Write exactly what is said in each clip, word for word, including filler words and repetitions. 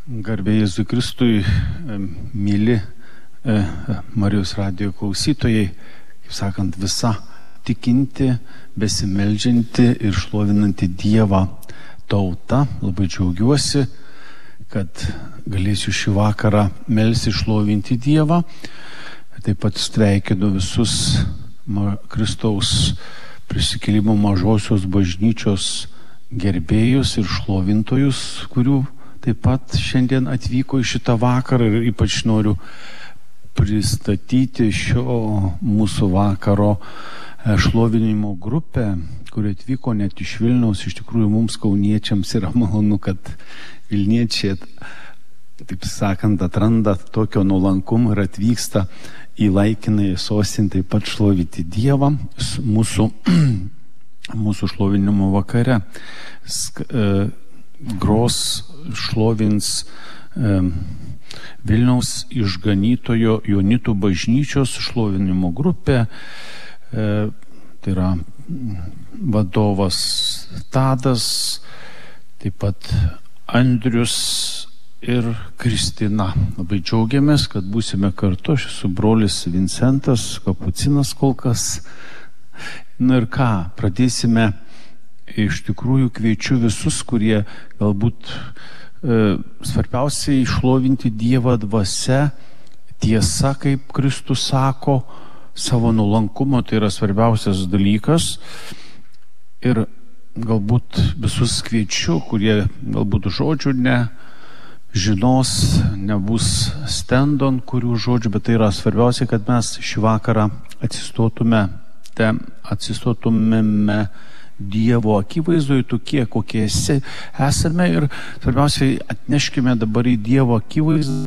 Garbė Jėzui Kristui, myli Marijos radijo klausytojai, kaip sakant, visa tikinti, besimeldžianti ir šlovinanti Dievą tauta. Labai džiaugiuosi, kad galėsiu šį vakarą melsti šlovinti Dievą. Taip pat sveikinu visus Kristaus prisikėlimo mažosios bažnyčios gerbėjus ir šlovintojus, kurių taip pat šiandien atvyko į šitą vakarą, ir ypač noriu pristatyti šio mūsų vakaro šlovinimo grupę, kuri atvyko net iš Vilniaus. Iš tikrųjų, mums kauniečiams yra malonu, kad Vilniečiai, taip sakant, atranda tokio nuolankumo ir atvyksta į laikinąją sostinę taip pat šlovinti Dievą mūsų, mūsų šlovinimo vakare. Sk, e, gros šlovins e, Vilniaus išganytojo Jonitų bažnyčios šlovinimo grupė. E, tai yra vadovas Tadas, taip pat Andrius ir Kristina. Labai džiaugiamės, kad būsime kartu. Aš esu brolis Vincentas, kapucinas kol kas. Na ir ką, pradėsime. Iš tikrųjų kviečiu visus, kurie galbūt e, svarbiausiai šlovinti Dievą dvasia, tiesa, kaip Kristus sako, savo nuolankumo, tai yra svarbiausias dalykas. Ir galbūt visus kviečiu, kurie galbūt žodžių ne žinos, nebus stendo ant kurių žodžių, bet tai yra svarbiausia, kad mes šį vakarą atsistotume, te, atsistotumėme Dievo akivaizdoje tokie, kokie esi, esame, ir svarbiausiai atneškime dabar į Dievo akivaizdą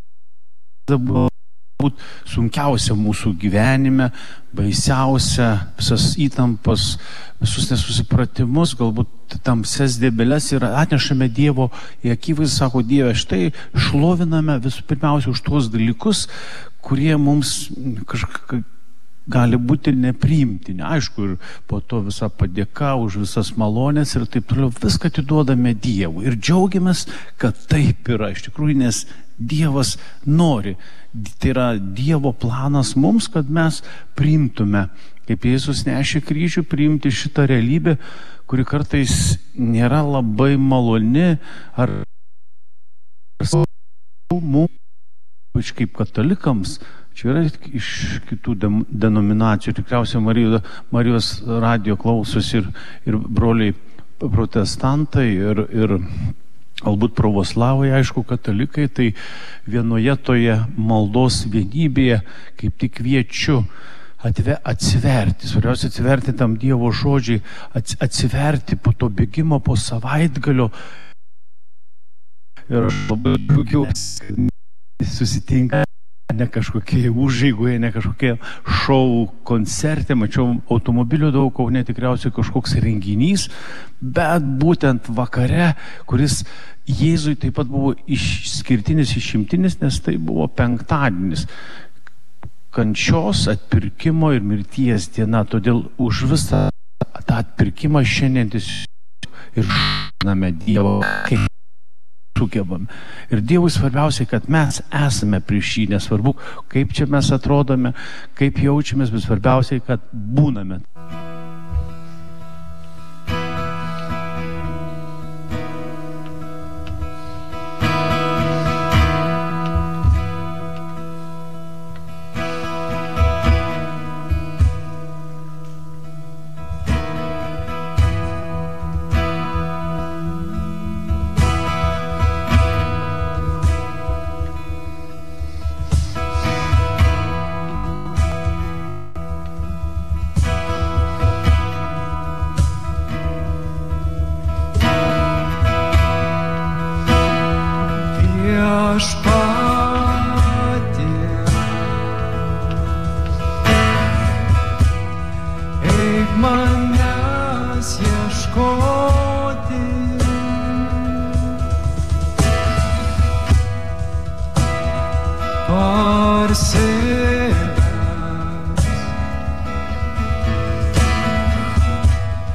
būt sunkiausia mūsų gyvenime, baisiausia, visas įtampas, visus nesusipratimus, galbūt tamsias dėbeles, ir atnešame Dievo į akivaizdą, sako Dieve, štai šloviname visų pirmiausia už tuos dalykus, kurie mums kažkaip gali būti nepriimtini. Aišku, ir po to visa padėka už visas malonės ir taip toliau, viską atiduodame Dievui ir džiaugiamės, kad taip yra iš tikrųjų, nes Dievas nori. Tai yra Dievo planas mums, kad mes priimtume, kaip Jėzus nešė kryžių, priimti šitą realybę, kuri kartais nėra labai maloni, ar mums, kaip katalikams. Čia yra iš kitų denominacijų, tikriausiai Marijos, Marijos radijo klausos ir, ir broliai protestantai ir, ir galbūt pravoslavai, aišku, katalikai, tai vienoje toje maldos vienybėje kaip tik kviečiu atve, atsiverti, svarbiausia atsiverti tam Dievo žodžiai, atsiverti po to bėgimo, po savaitgalio. Ir labai džiaugiuosi, susitinka ne kažkokie užeigoje, ne kažkokie šou koncerte, mačiau automobilių daug, Kaune tikriausiai kažkoks renginys, bet būtent vakare, kuris Jėzui taip pat buvo išskirtinis, išimtinis, nes tai buvo penktadienis, kančios, atpirkimo ir mirties diena, todėl už visą tą atpirkimą šiandien ir žinome Dievo, kaip sugebam. Ir Dievui svarbiausia, kad mes esame prieš jį, nesvarbu, kaip čia mes atrodome, kaip jaučiamės, bet svarbiausia, kad būname.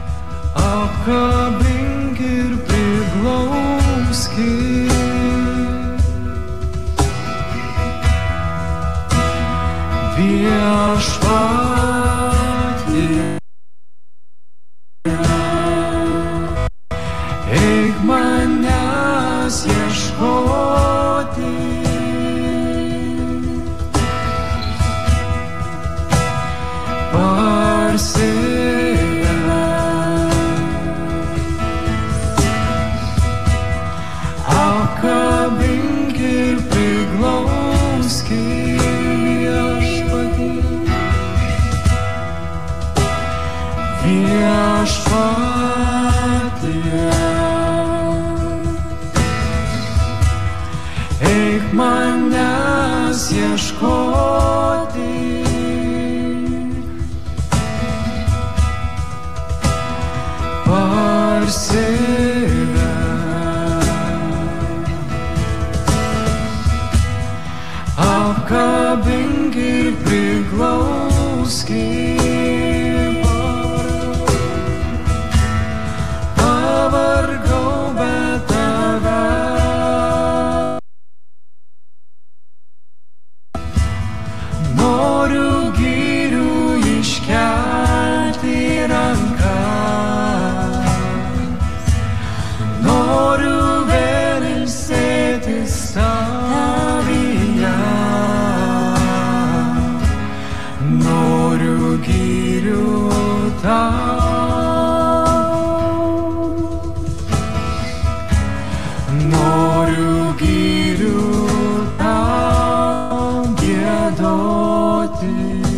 Apkabink ir priglauskit. viešpatie, eik manęs ieškoti. Apkabink ir priglausk viešpatie, viešpatie, eik manęs ieškoti. Apkabink ir priglausk, pavargau be tavęs. Noriu girių iškelti rankas, noriu vėl ilsėtis tavyje, noriu girių tau, noriu girių tau giedoti.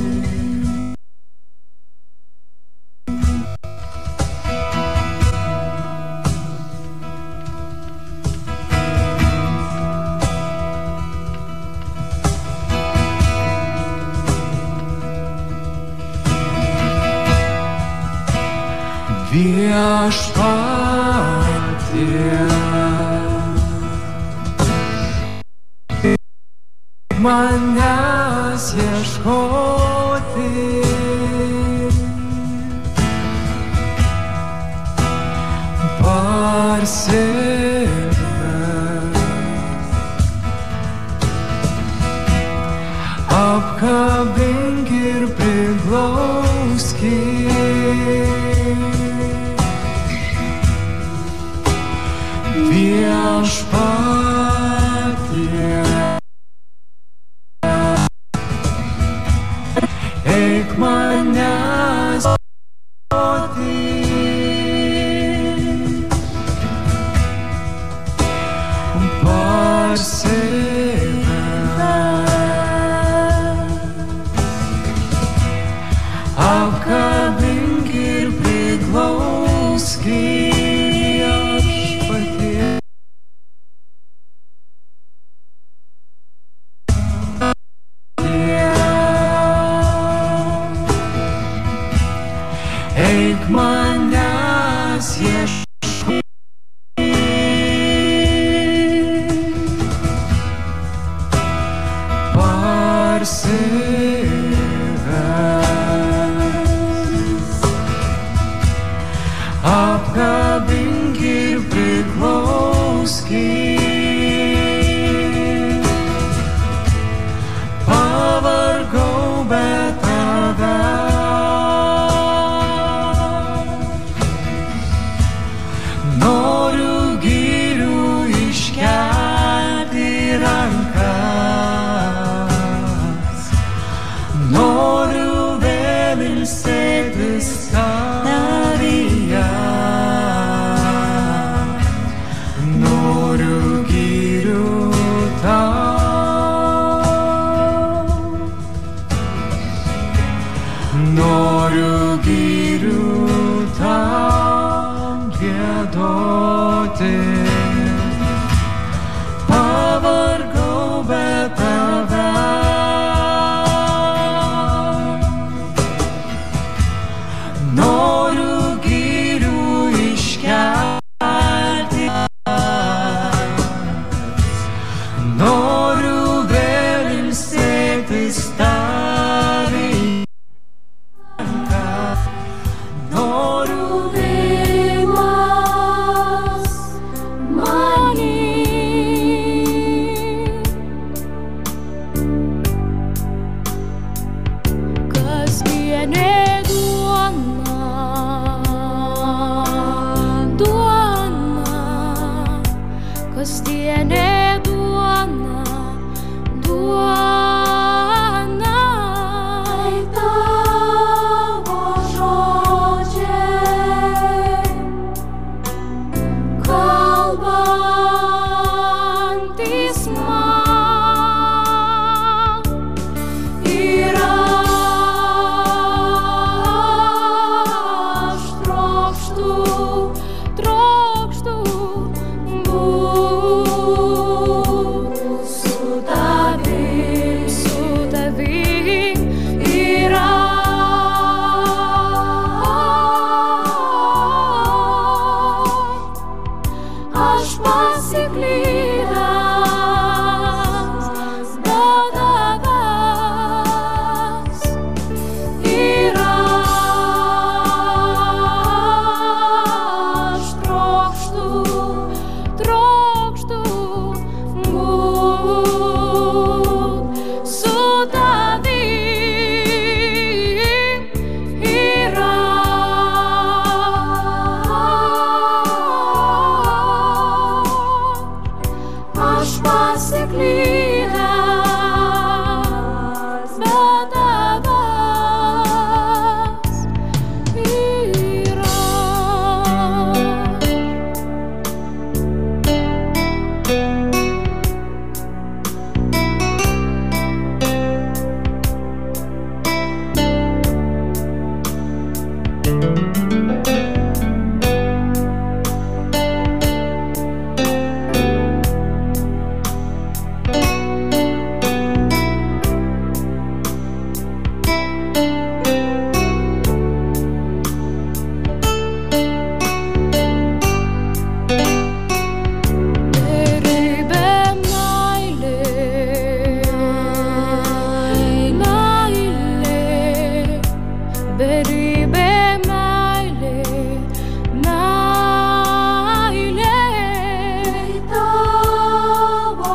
Viešpatie, manęs ieškoti, parsivesk, apkabink ir priglausk. Viešpatie, eik manęs ieškoti, parsivesk, apkabink ir priglausk. Eik manęs ieškoti, parsivesk, apkabink ir priglausk. Pavargau be tavęs, noriu girių iškelti rankas, noriu vėl ilsėtis tavyje, noriu girių tau, noriu girių tau giedoti. Pavargau be tavęs, noriu girių iškelti, noriu vėl ilsėtis tavyje, noriu Vimas, pasiklydęs, be tavęs ir aš trokštu, trokštu būt su tavim ir aš pasiklydęs, be tavęs ir beribė meilė, meilė, beribė meilė, meilė. Tavo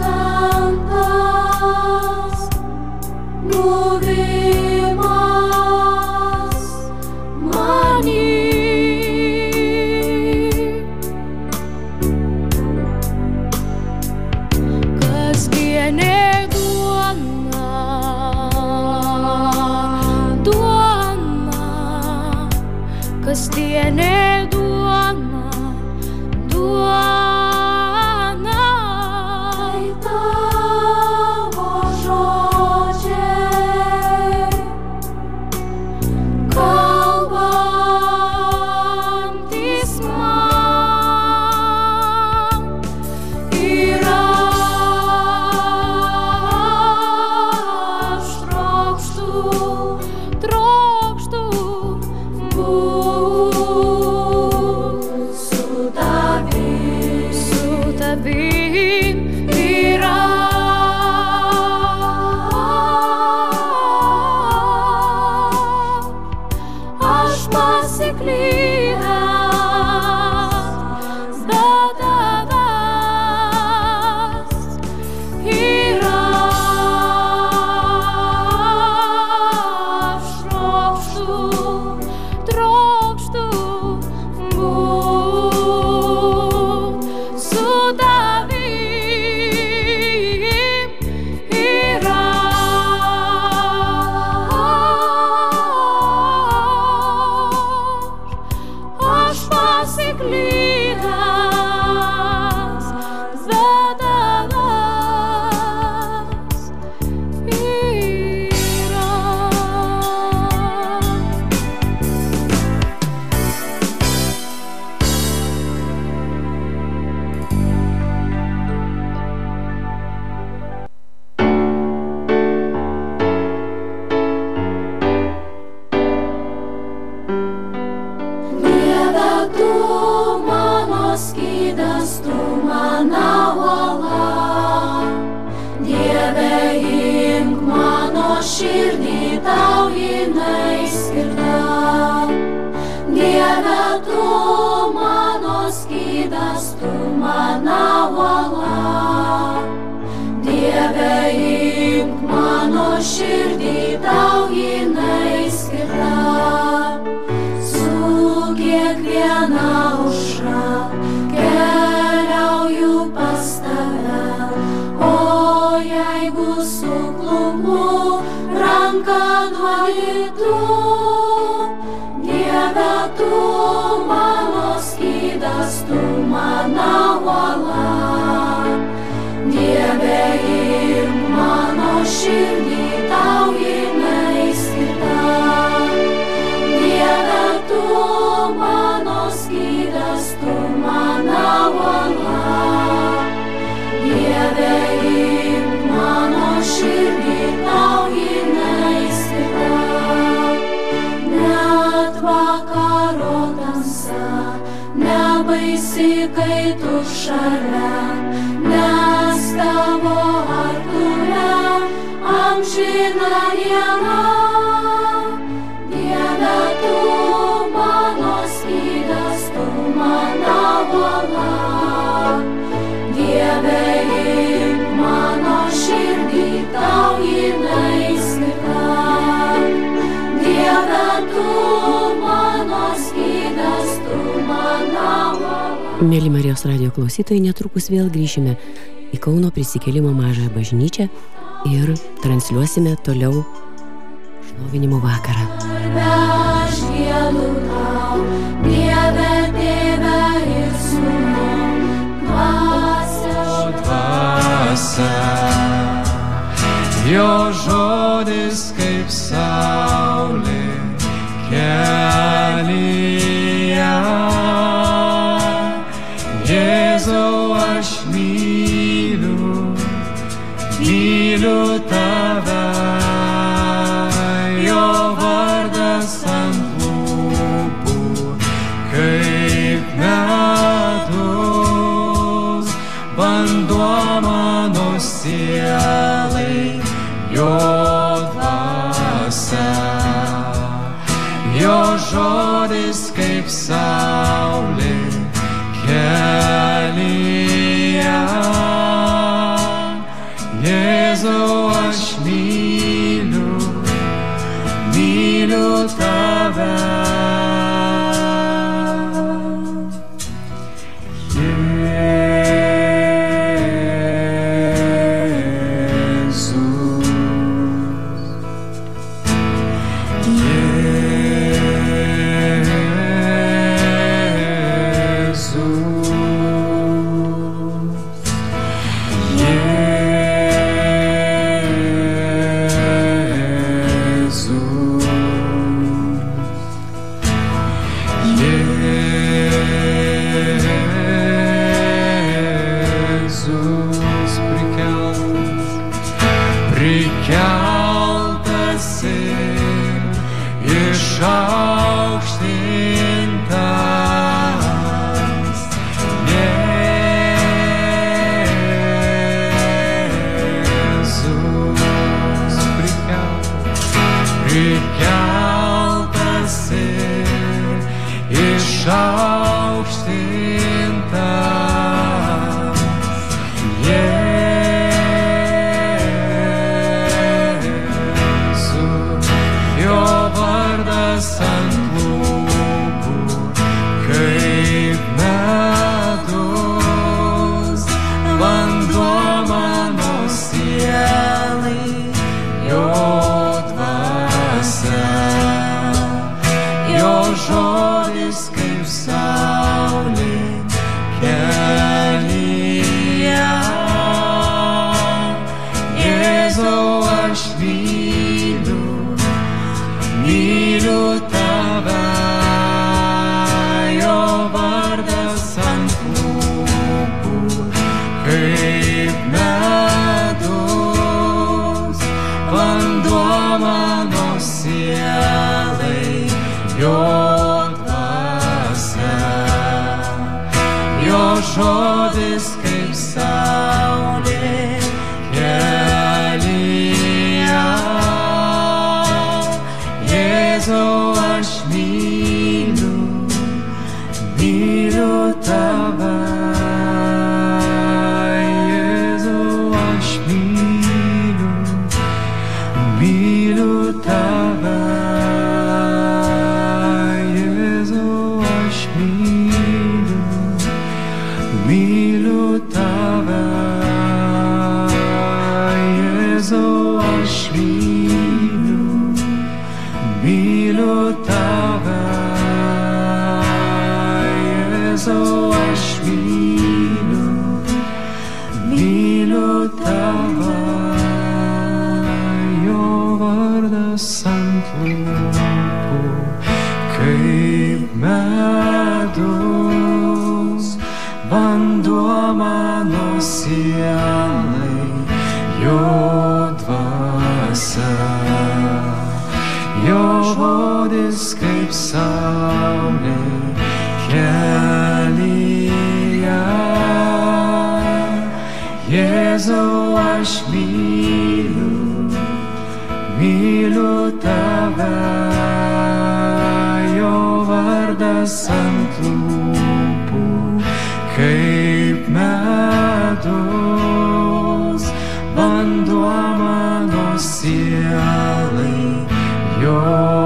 šventas buvimas many. Kasdienė duona, duona, kasdienė duona, duona. Tavo žodžiai, kalbantys man ir aš trokštu, trokštu būt su tavim, su tavim ir aš pasiklydęs, be tavęs ir aš trokštu, trokštu būt su tavim ir aš pasiklydęs, be tavęs ir Dieve, tu mano skydas, tu mano uola. Dieve, imk mano širdį, tau jinai skirta. Dieve, tu mano skydas, tu mano uola. Dieve, imk mano širdį, tau jinai skirta. Su kiekviena aušra keliauju pas tave, o jeigu suklumpu, ranką duodi tu. Dieve, tu mano skydas, tu mano uola. Dieve, imk mano širdį, tau jinai skirta. Dieve, tu mano skydas, tu mano uola. Dieve, imk mano širdį, tau jinai skirta. Net vakaro tamsa nebaisi, kai tu šalia. Mėly Marijos radijo klausytojai, netrukus vėl grįšime į Kauno Prisikėlimo mažąją bažnyčią ir transliuosime toliau šlovinimo vakarą. Aš gėdu tau, Dieve, Tėve ir Sūnų, dvasia, dvasia, jo žodis kaip saulė kelyje. Jėzau, aš myliu, myliu tave, jo vardas ant lūpų, kaip medus, vanduo mano sielai, jo dvasia, jo žodis kaip saulė kelyje. Jėzau, aš myliu, myliu tave.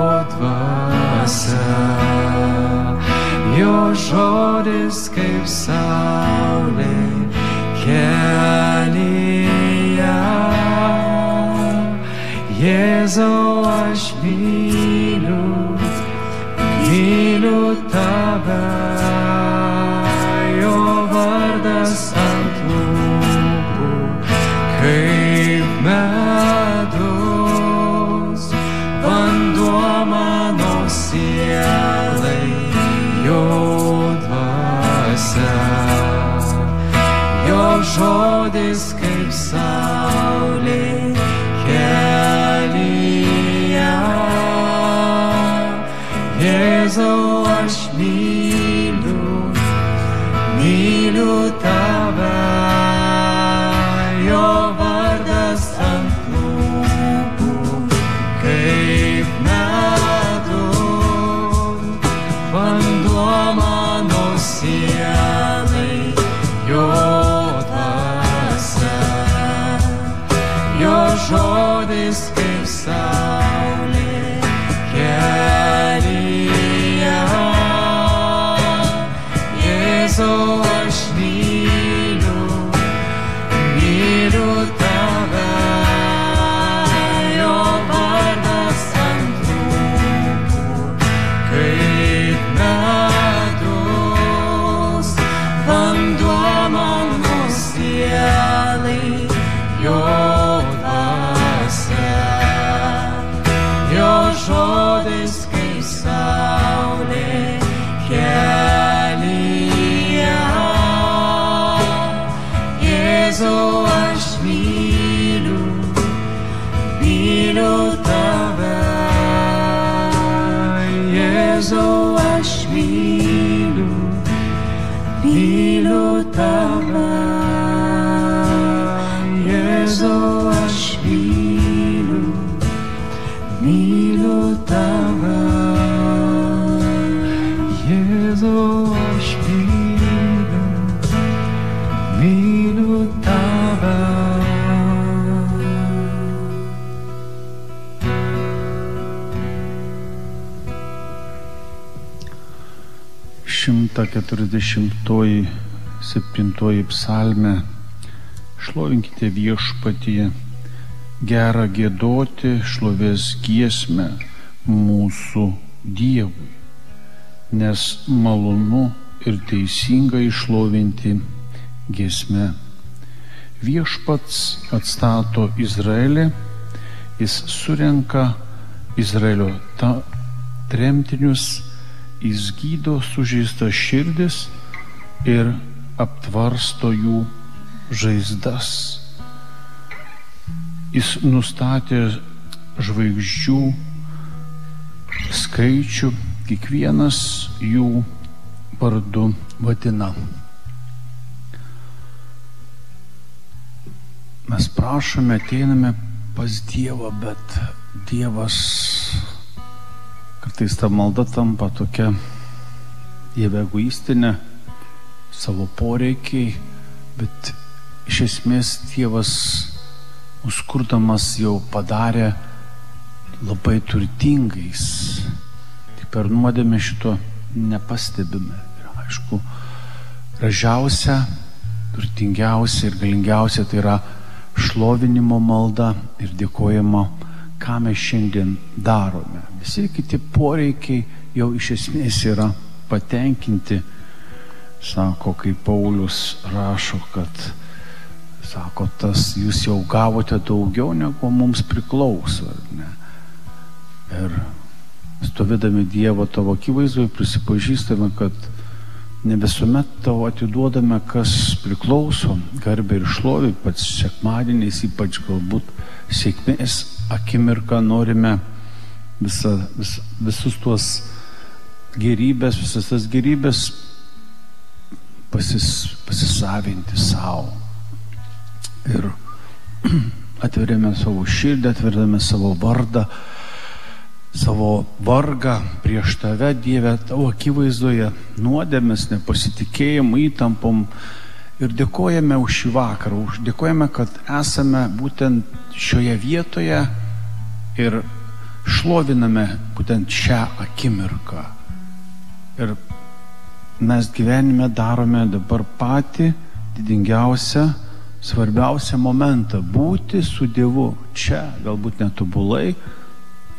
Jo žodis kaip sa Jėzau, aš myliu, myliu tave, jo vardas ant lūpų, kaip medus, vanduo mano sielai, jo dvasia, jo žodis kaip saulė kelyje. Jėzau, aš myliu, myliu tave, jo vardas ant lūpų, kaip medus, vanduo mano sielai, jo dvasia, jo žodis kaip saulė kelyje. Jėzau, aš myliu, myliu tave, jo vardas ant lūpų, kaip medus, vanduo mano sielai, jo dvasia, jo žodis kaip saulė kelyje. Jėzau, aš myliu, myliu tave, Jėzau, aš myliu, myliu tave, Jėzau, aš myliu, myliu tave, Jėzau, aš myliu, myliu tave. šimta keturiasdešimtoji septintoji psalmė. Šlovinkite viešpatį, gera giedoti šlovės giesmę mūsų Dievui, nes malonu ir teisinga išlovinti giesmę. Viešpats atstato Izraelį, jis surenka Izraelio ta, tremtinius, jis gydo sužeistas širdis ir aptvarsto jų žaizdas. Jis nustatė žvaigždžių skaičių, kiekvienas jų vardu vadina. Mes prašome, ateiname pas Dievą, bet Dievas, kartais ta malda tampa tokia Dieve egoistinė, savo poreikiai, bet iš esmės Dievas mus kurdamas jau padarė labai turtingais. Tik per nuodėmę šito nepastebime. Ir aišku, gražiausia, turtingiausia ir galingiausia tai yra šlovinimo malda ir dėkojimo, ką mes šiandien darome. Visi kiti poreikiai jau iš esmės yra patenkinti. Sako, kaip Paulius rašo, kad sako, tas jūs jau gavote daugiau negu mums priklauso. Ne? Ir stovėdami Dievo tavo akivaizdoje prisipažįstame, kad ne visuomet tavo atiduodame, kas priklauso, garbę ir šlovę, ypač sekmadieniais, ypač galbūt sėkmės akimirką norime visa, vis, visus tuos gerybės, visas tas gerybės pasis, pasisavinti savo. Ir atveriame savo širdį, atveriame savo vardą, savo vargą prieš tave, Dieve, tavo akivaizdoje, nuodėmės, nepasitikėjimą, įtampom ir dėkojame už šį vakarą, už dėkojame, kad esame būtent šioje vietoje ir šloviname būtent šią akimirką. Ir mes gyvenime darome dabar patį didingiausią, svarbiausią momentą — būti su Dievu čia, galbūt netobulai,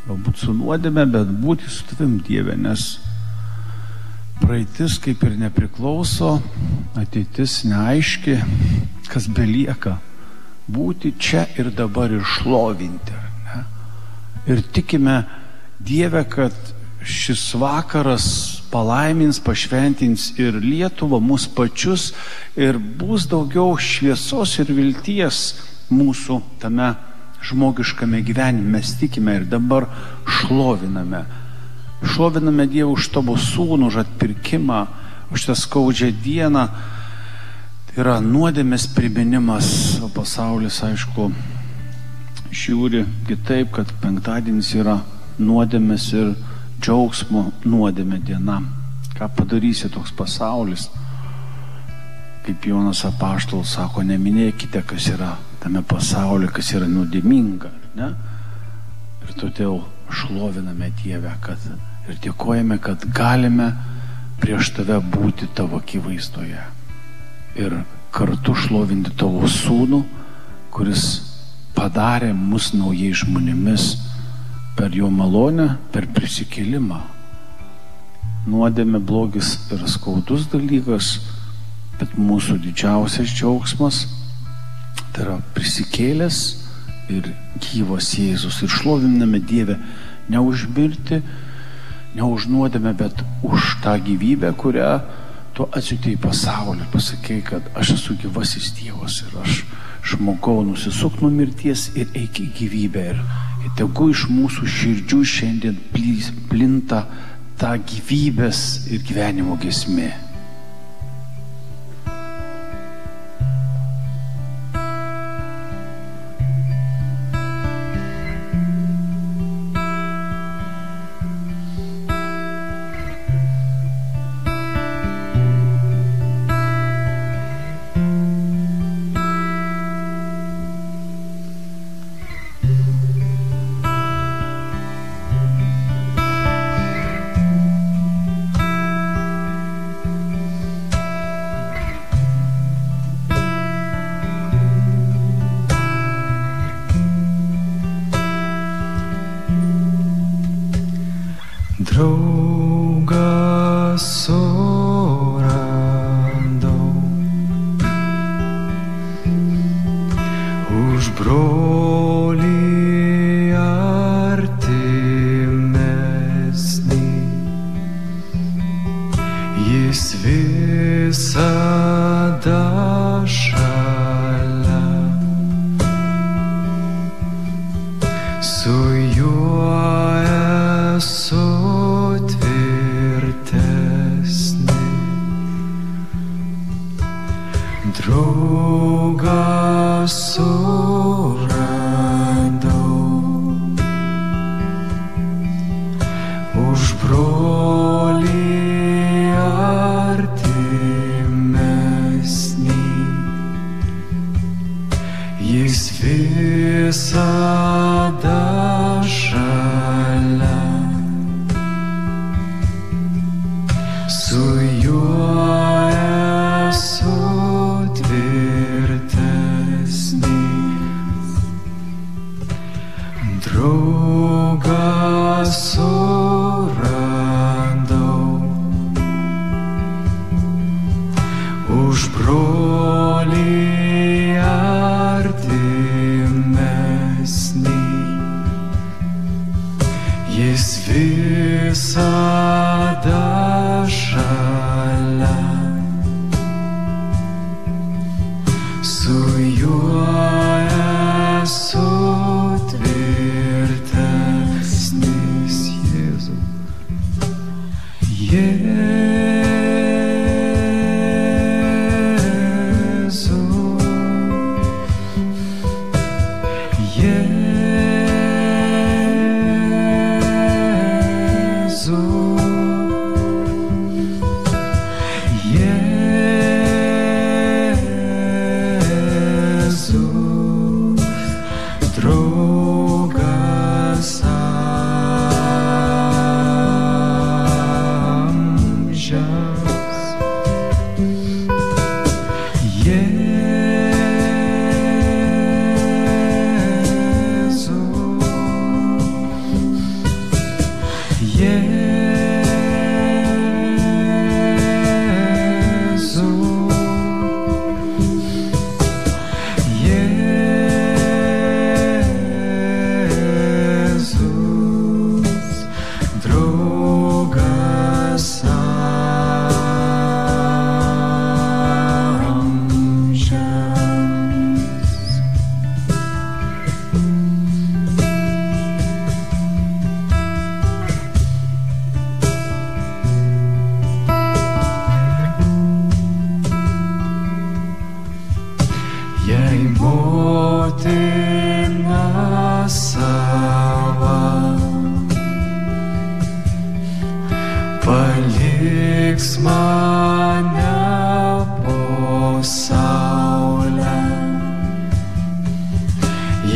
galbūt su nuodėme, bet būti su tavim, Dieve, nes praeitis kaip ir nepriklauso, ateitis neaiški, kas belieka būti čia ir dabar ir šlovinti. Ne? Ir tikime, Dieve, kad šis vakaras palaimins, pašventins ir Lietuvą, mus pačius, ir bus daugiau šviesos ir vilties mūsų tame žmogiškame gyvenime. Mes tikime ir dabar šloviname. Šloviname Dievą už tavo sūnų, už atpirkimą, už tą skaudžią dieną. Tai yra nuodėmės priminimas. O pasaulis, aišku, žiūri kitaip, kad penktadienis yra nuodėmės ir džiaugsmo nuodėmė diena. Ką padarysi toks pasaulis? Kaip Jonas Apaštalas sako, neminėkite, kas yra tame pasaulyje, kas yra nuodėminga. Ne? Ir todėl šloviname Dievę, kad ir dėkojame, kad galime prieš tave būti tavo akivaizdoje. Ir kartu šlovinti tavo sūnų, kuris padarė mus naujai žmonėmis per jo malonę, per prisikėlimą. Nuodėmė, blogis yra skaudus dalykas, bet mūsų didžiausias džiaugsmas tai yra prisikėlęs ir gyvas Jėzus. Ir šloviname Dievę ne už mirtį, ne už nuodėmę, bet už tą gyvybę, kurią tu atsiuntei į pasaulį. Pasakei, kad aš esu gyvasis Dievas ir aš išmokau nusisuk nuo mirties ir eik į gyvybę. Ir, ir tegu iš mūsų širdžių šiandien plinta ta gyvybės ir gyvenimo giesmė. Draugą suradau, už brolį artimesnį, jis visada šalia, su juo esu draugą suradau, už brolį artimesnį, jis visada šalia, su juo esu draugą suradau, už brolį artimesnį, jis visada šalia, su juo esu tvirtesnis. Jėzau, Jėzau, Jėzau, Jėzau.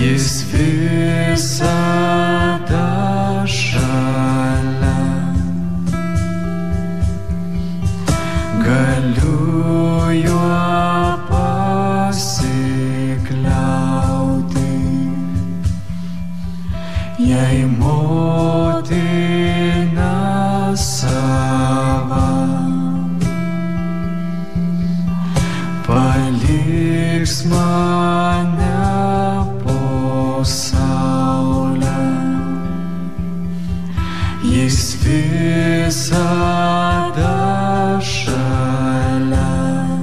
Jis visada šalia. Galiu juo pasikliauti, jei motina sava paliks mane po saulę. Jis visada šalia.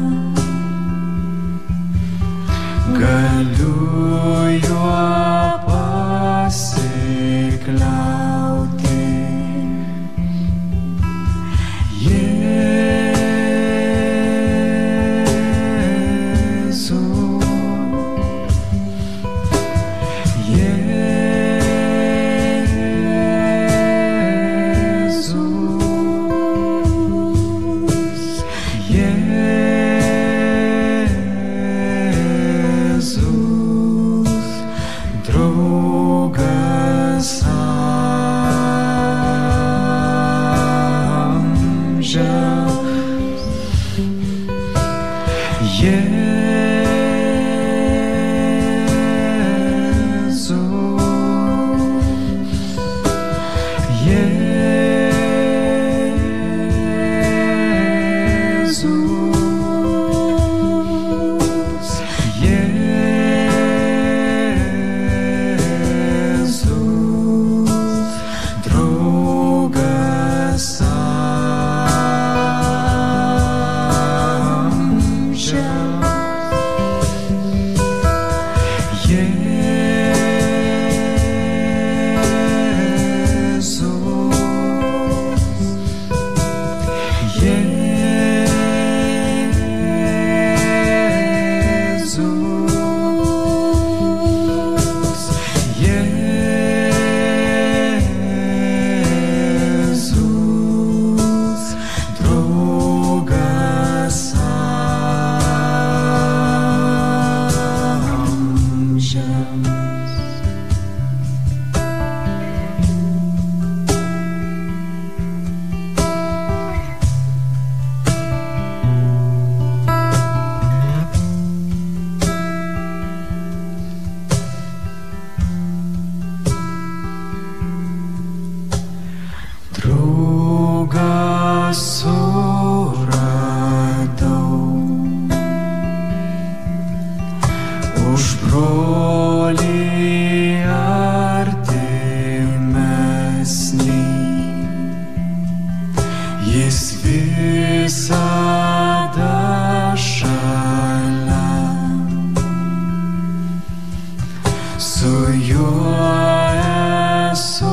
Galiu juo pasikliauti. Jėzų, Jėzus, Jėzus, draugas amžiams. Jėzų, Jėzus, Jėzus, draugas amžiams. Draugą suradau, už brolį artimesnį. Jis visada šalia. Su juo esu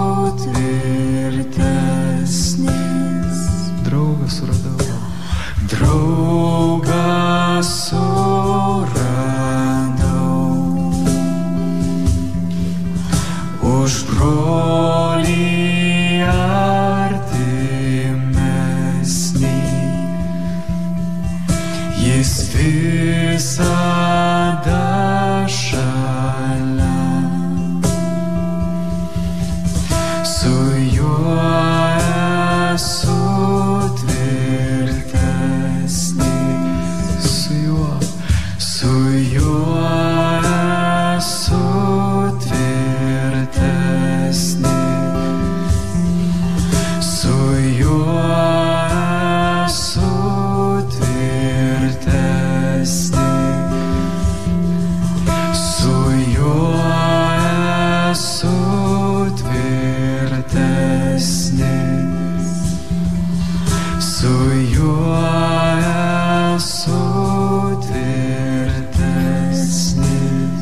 tvirtesnis. Draugą suradau. Draugą suradau, už brolį artimesnį. Jis visada šalia. Su juo esu tvirtesnis. Su juo, su juo esu tvirtesnis. Su juo esu tvirtesnis. Su juo esu tvirtesnis. Su juo esu tvirtesnis.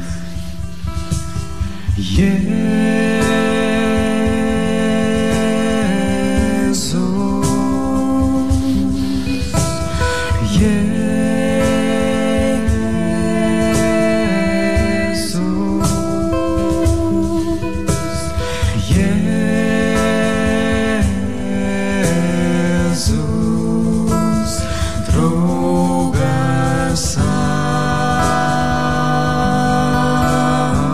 Jėzus, Jėzus, Jėzus, draugas amžiams.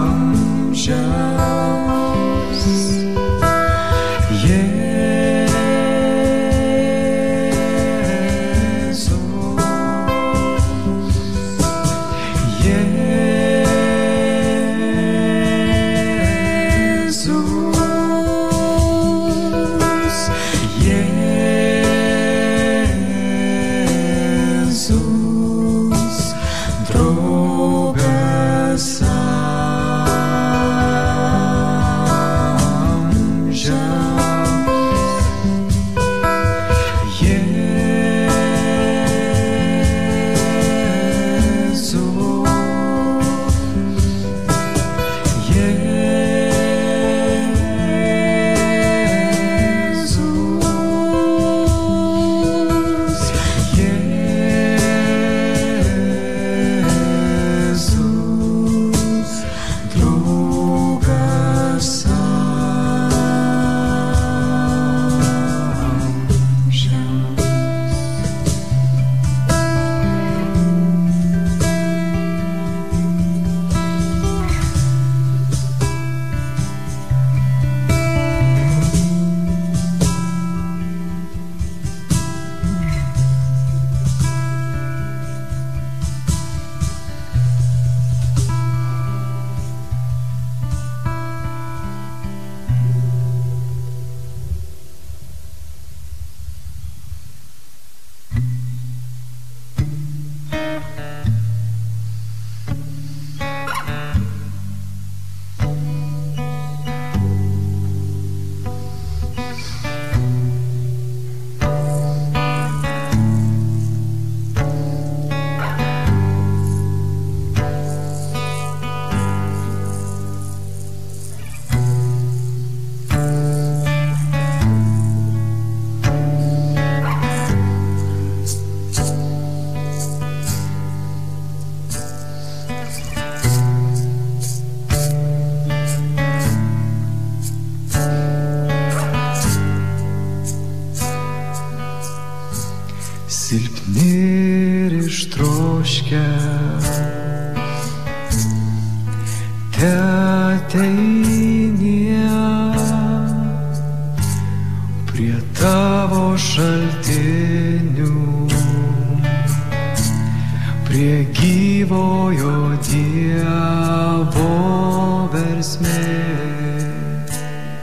teinie prie tavo šaltinių, prie gyvojo Dievo versmės.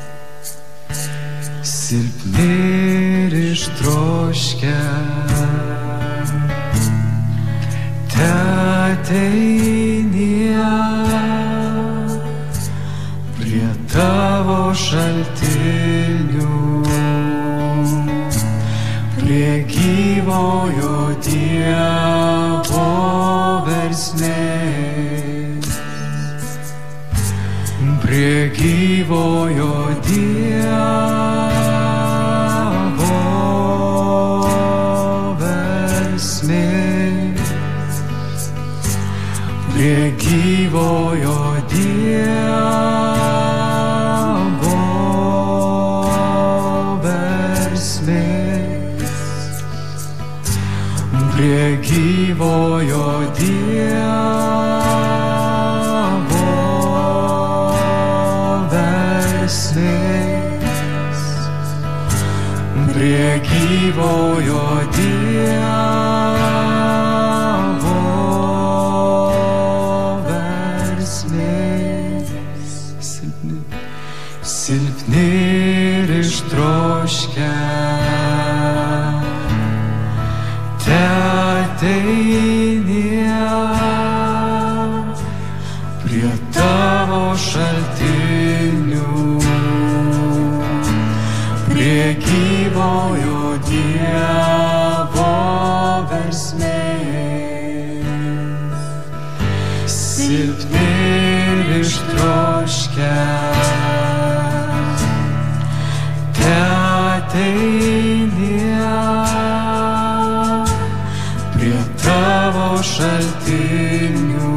Silpni ir ištroškę teateinie prie tavo šaltinių, prie gyvojo Dievo versmės, prie gyvojo Dievo versmės, prie gyvojo Dievo versmės, prie gyvojo Dievo versmės, prie gyvojo Dievo versmės. Silpni, silpni ir ištroškę teateinie prie tavo šaltinių, prie gyvojo Dievo versmės. Silpni ir ištroškę teateinie prie tavo šaltinių,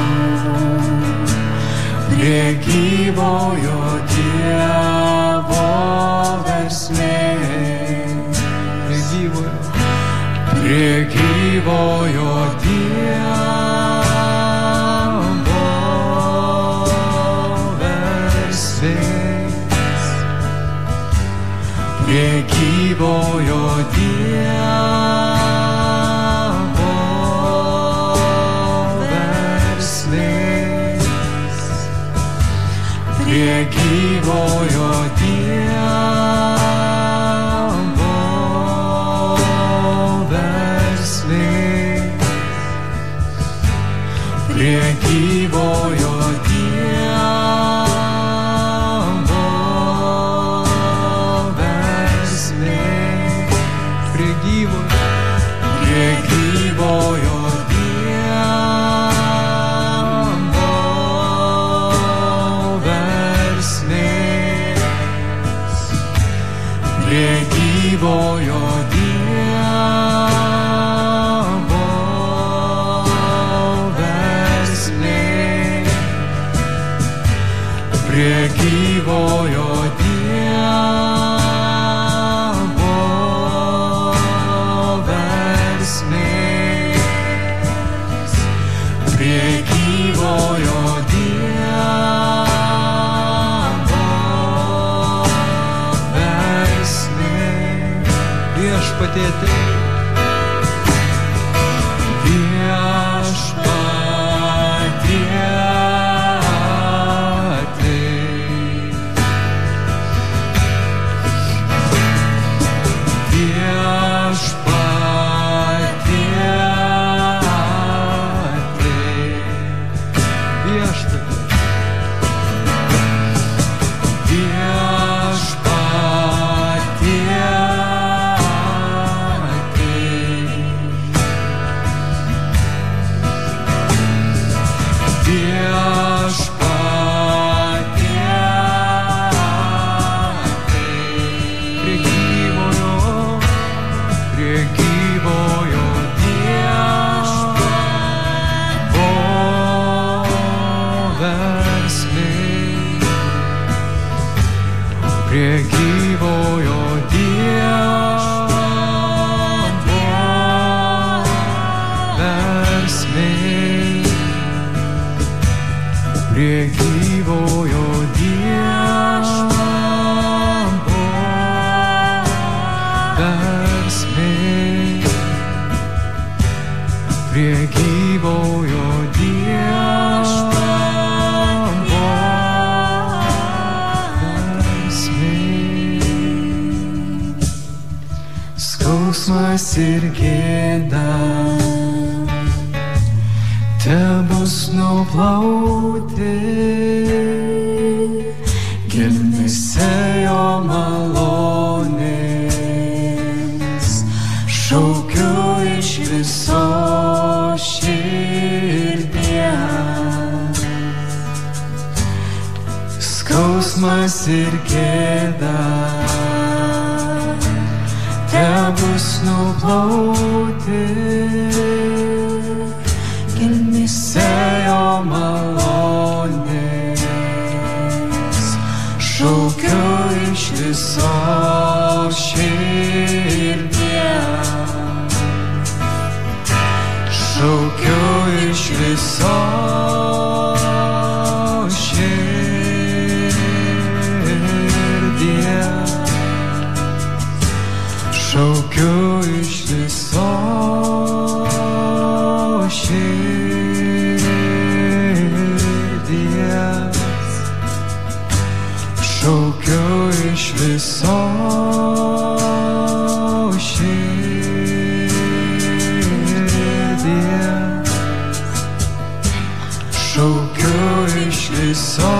prie gyvojo Dievo versmės, prie gyvojo, prie gyvojo Dievo versmės, prie gyvojo Dievo versmės, prie gyvojo Dievo versmės, prie gyvojo Dievo versmės, prie gyvojo, prie gyvojo Dievo versmės, prie gyvojo Dievo versmės, prie gyvojo Dievo versmės, prie gyvojo Dievo versmės. Viešpatie ateik, viešpatie ateik, viešpatie ateik, viešpatie, viešpatie prie gyvojo Dievo versmės, prie gyvojo tebus nuplauti gelmėse jo malonės, šaukiu iš viso širdies. Skausmas ir gėda tebus nuplauti gelmėse jo malonės, šaukiu iš viso širdies. Šaukiu iš viso širdies. Šaukiu iš viso širdies. Šaukiu iš viso širdies. Šaukiu iš viso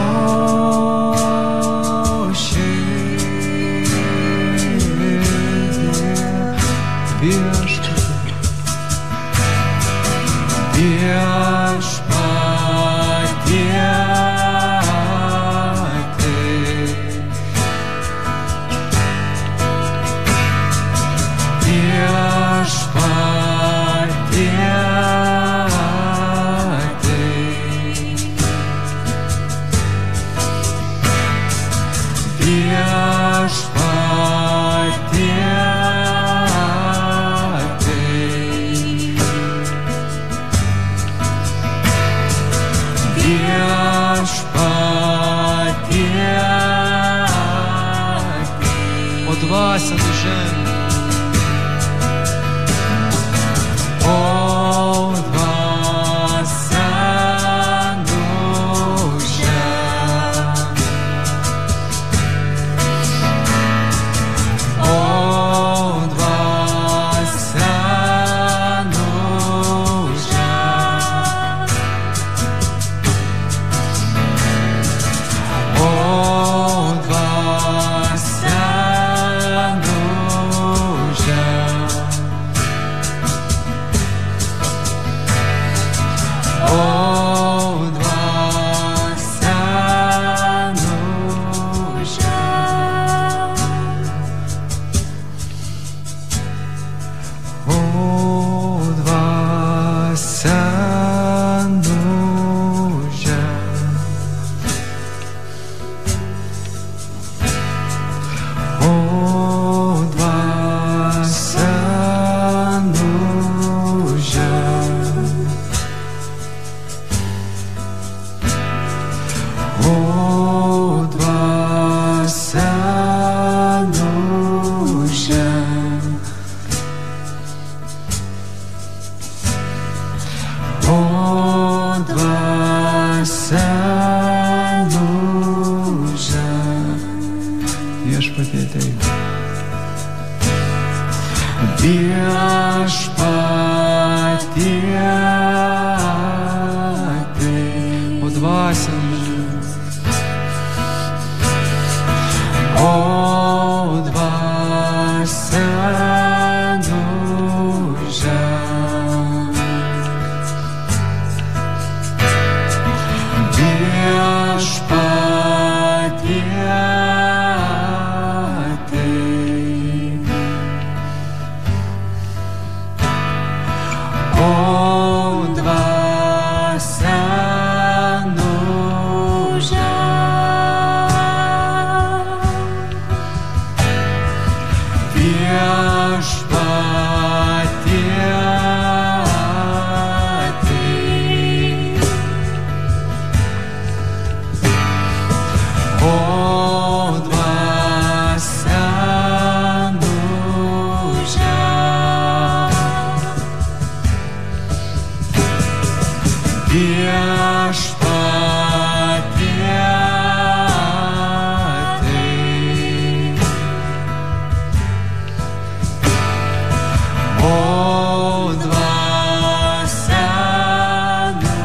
O dvasia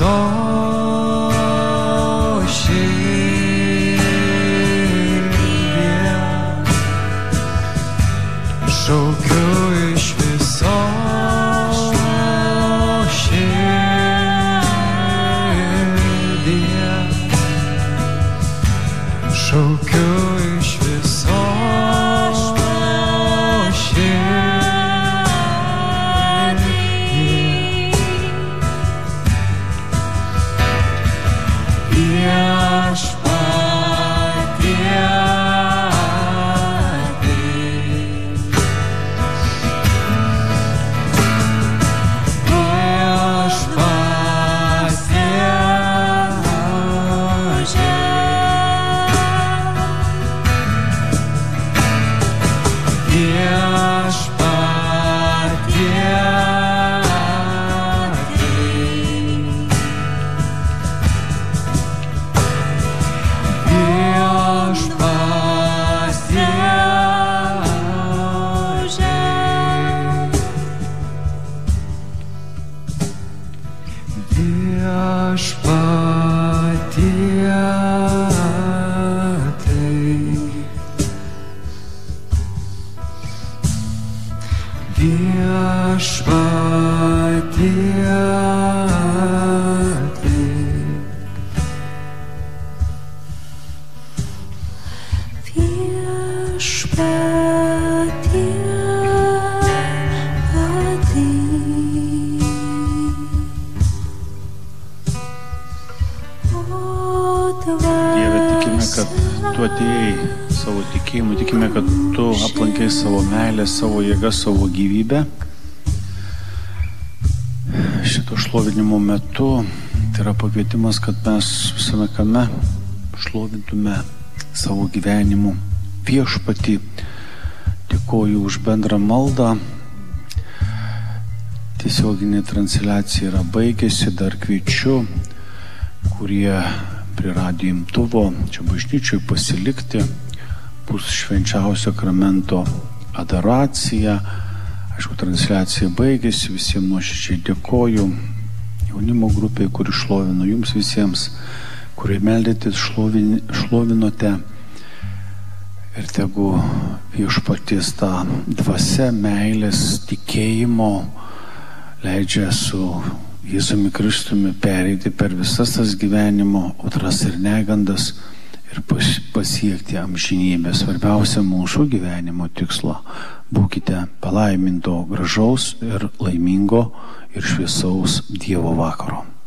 širdyje. Šaukiu iš visos širdyje. Šaukiu iš visos širdyje. Viešpatie ateik. Viešpatie ateik. Viešpatie Viešpatie ateik. Viešpatie ateik. Dieve, tikime, kad tu atėjai savo tikėjimu, tikime, kad tu aplankei savo meilę, savo jėgą, savo gyvybę. Šito šlovinimo metu tai yra pakvietimas, kad mes visame kame šlovintume savo gyvenimu Viešpatį. Dėkoju už bendrą maldą. Tiesioginė transliacija yra baigėsi, dar kviečiu, kurie prie radijo imtuvo čia bažnyčioj pasilikti. Bus švenčiausio sakramento adoracija. Aišku, transliacija baigėsi, visiems nuoširdžiai dėkoju. Jaunimo grupiai, kuri šlovino, jums visiems, kurie meldėtės, šlovin, šlovinote. Ir tegu Viešpaties tą dvasia, meilės, tikėjimo leidžia su Jėzumi Kristumi pereiti per visas tas gyvenimo audras ir negandas ir pasiekti amžinybę, svarbiausia mūsų gyvenimo tikslo. Būkite palaiminto, gražaus ir laimingo ir šviesaus Dievo vakaro.